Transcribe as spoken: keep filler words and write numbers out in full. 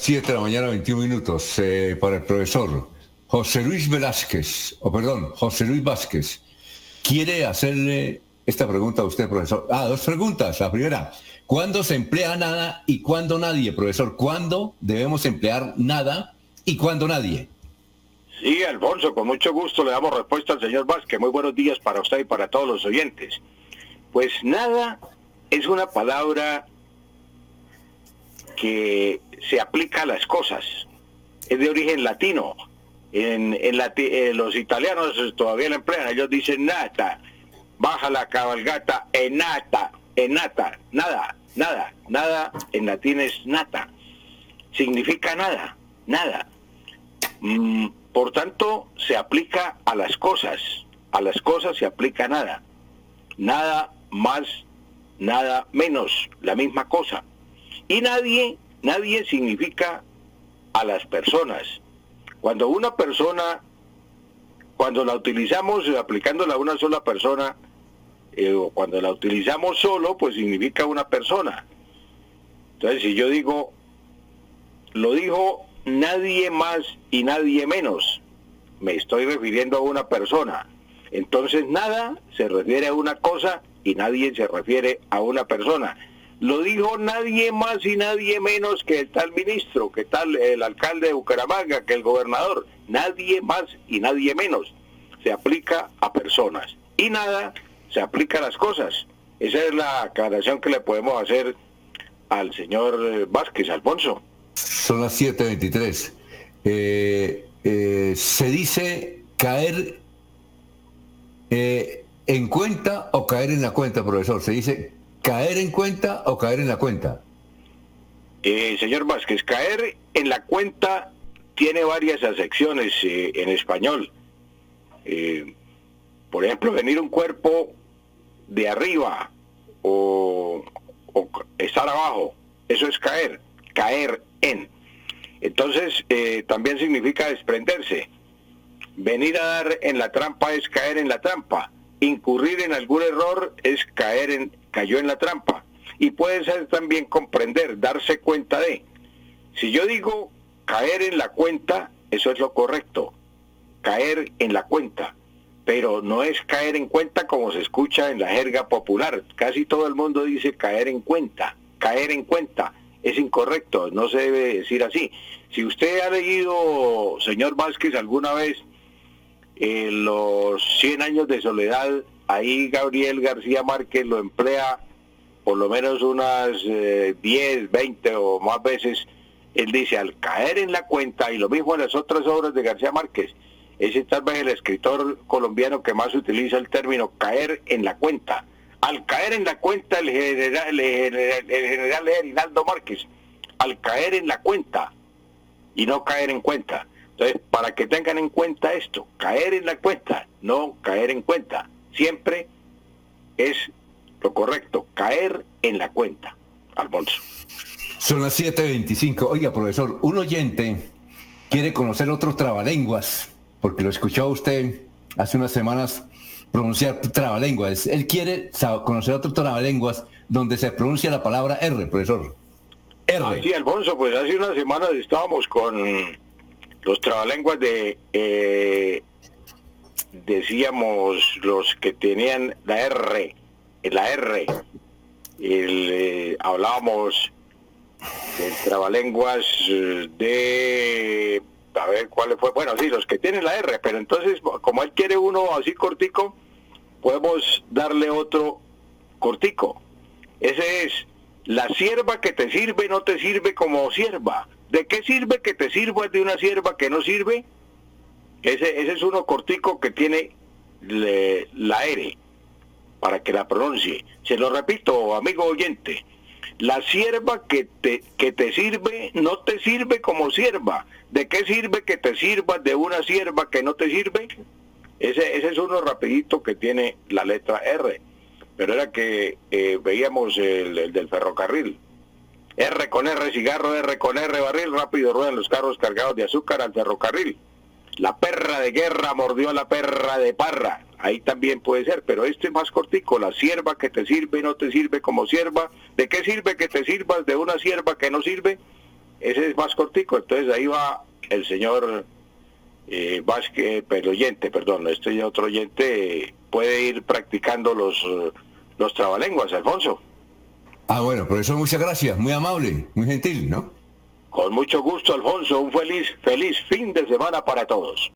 siete de la mañana, veintiún minutos. Eh, para el profesor José Luis Velázquez, o perdón, José Luis Vázquez, quiere hacerle esta pregunta a usted, profesor. Ah, dos preguntas. La primera, ¿cuándo se emplea nada y cuándo nadie, profesor? ¿Cuándo debemos emplear nada y cuándo nadie? Sí, Alfonso, con mucho gusto le damos respuesta al señor Vázquez. Muy buenos días para usted y para todos los oyentes. Pues nada es una palabra que se aplica a las cosas. Es de origen latino. En, en lati- eh, los italianos todavía la emplean. Ellos dicen nata, baja la cabalgata, enata, enata, nada, nada, nada. En latín es nata. Significa nada, nada. Mm, por tanto, se aplica a las cosas. A las cosas se aplica nada. Nada más, nada menos, la misma cosa. Y nadie, nadie significa a las personas. Cuando una persona, cuando la utilizamos aplicándola a una sola persona, eh, o cuando la utilizamos solo, pues significa una persona. Entonces, si yo digo, lo dijo nadie más y nadie menos, me estoy refiriendo a una persona. Entonces, nada se refiere a una cosa y nadie se refiere a una persona. Lo dijo nadie más y nadie menos que el tal ministro, que tal el alcalde de Bucaramanga, que el gobernador. Nadie más y nadie menos. Se aplica a personas. Y nada se aplica a las cosas. Esa es la aclaración que le podemos hacer al señor Vázquez, Alfonso. Son las siete veintitrés. Eh, eh, se dice caer eh, en cuenta o caer en la cuenta, profesor. Se dice caer en cuenta o caer en la cuenta. Eh, señor Vázquez, caer en la cuenta tiene varias acepciones eh, en español. Eh, por ejemplo, venir un cuerpo de arriba o, o estar abajo, eso es caer, caer en. Entonces, eh, también significa desprenderse. Venir a dar en la trampa es caer en la trampa. Incurrir en algún error es caer en, cayó en la trampa. Y puede ser también comprender, darse cuenta de. Si yo digo caer en la cuenta, eso es lo correcto. Caer en la cuenta. Pero no es caer en cuenta como se escucha en la jerga popular. Casi todo el mundo dice caer en cuenta. Caer en cuenta. Es incorrecto, no se debe decir así. Si usted ha leído, señor Vázquez, alguna vez eh, los cien años de soledad, ahí Gabriel García Márquez lo emplea por lo menos unas eh, diez, veinte o más veces. Él dice, al caer en la cuenta, y lo mismo en las otras obras de García Márquez, ese tal vez el escritor colombiano que más utiliza el término caer en la cuenta. Al caer en la cuenta el general, el, el general Reinaldo Márquez, al caer en la cuenta y no caer en cuenta. Entonces, para que tengan en cuenta esto, caer en la cuenta, no caer en cuenta. Siempre es lo correcto, caer en la cuenta, Alfonso. Son las siete veinticinco. Oiga, profesor, un oyente quiere conocer otros trabalenguas, porque lo escuchó usted hace unas semanas pronunciar trabalenguas. Él quiere conocer otros trabalenguas donde se pronuncia la palabra R, profesor. R. Ah, sí, Alfonso, pues hace unas semanas estábamos con los trabalenguas de, eh, decíamos, los que tenían la R, la R. El, eh, hablábamos de trabalenguas de, a ver cuál fue, bueno, sí, los que tienen la R, pero entonces, como él quiere uno así cortico, podemos darle otro cortico. Ese es, la sierva que te sirve no te sirve como sierva. ¿De qué sirve que te sirvas de una sierva que no sirve? Ese, ese es uno cortico que tiene le, la R, para que la pronuncie. Se lo repito, amigo oyente. La sierva que te, que te sirve no te sirve como sierva. ¿De qué sirve que te sirvas de una sierva que no te sirve? Ese, ese es uno rapidito que tiene la letra R. Pero era que eh, veíamos el, el del ferrocarril. R con R cigarro, R con R barril, rápido ruedan los carros cargados de azúcar al ferrocarril. La perra de guerra mordió a la perra de parra. Ahí también puede ser, pero este es más cortico. La sierva que te sirve no te sirve como sierva. ¿De qué sirve que te sirvas de una sierva que no sirve? ese es más cortico, entonces ahí va el señor eh, Vázquez, el oyente, perdón, este otro oyente eh, puede ir practicando los, los trabalenguas, Alfonso. Ah, bueno, profesor, muchas gracias, muy amable, muy gentil, ¿no? Con mucho gusto, Alfonso, un feliz, feliz fin de semana para todos.